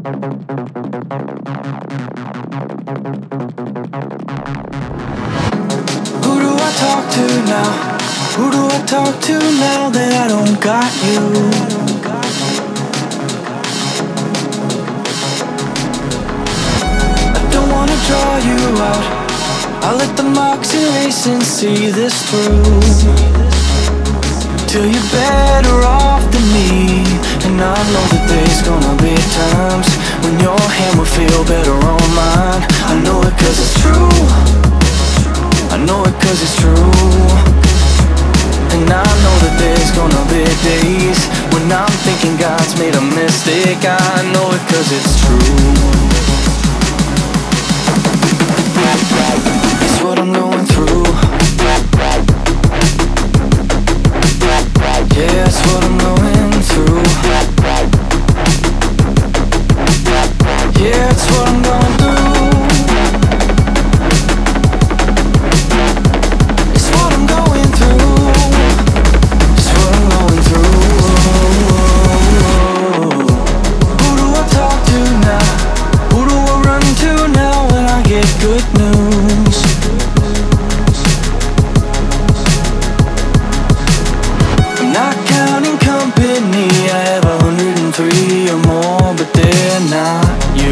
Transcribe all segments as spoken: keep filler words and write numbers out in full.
Who do I talk to now? Who do I talk to now that I don't got you? I don't wanna draw you out. I'll let the marks erase and see this through, till you're better off than me. And I know that there's gonna be times when your hand will feel better on mine. I know it cause it's true, I know it cause it's true. And I know that there's gonna be days when I'm thinking God's made a mistake. I know it cause it's true. It's what I'm going through. Yeah, it's what I'm going through. Yeah, it's what I'm going through. It's what I'm going through. It's what I'm going through. Who do I talk to now? Who do I run to now when I get good news? I'm not counting company. I have a hundred and three or more, but they're not you.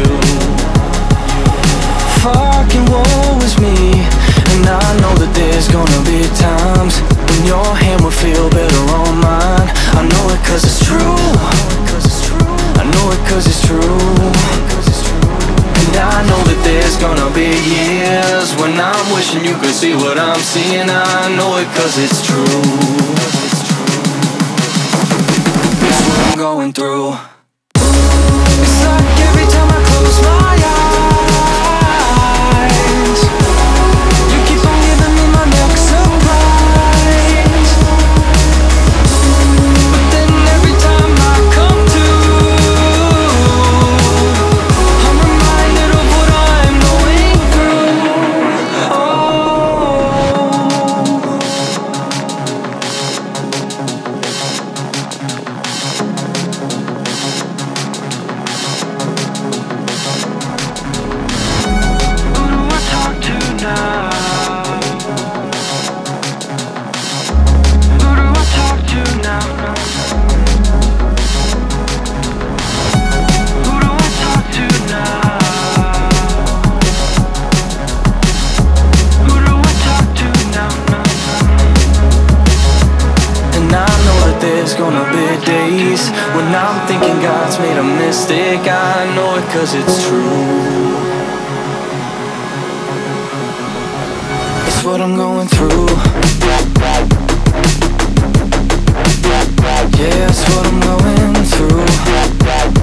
Fucking woe is me. And I know that there's gonna be times when your hand will feel better on mine. I know it cause it's true, I know it cause it's true. And I know that there's gonna be years when I'm wishing you could see what I'm seeing. I know it cause it's true. It's what I'm going through. It's like every time I close my eyes, you keep on giving me my next surprise. But then every time I come to, I'm reminded of what I'm going through. Who do I talk to now? Who do I talk to now? Who do I talk to now? Who do I talk to now? And I know that there's gonna be days when I'm thinking God's made a mistake. I know it cause it's true. It's what I'm going through. Yeah, it's what I'm going through.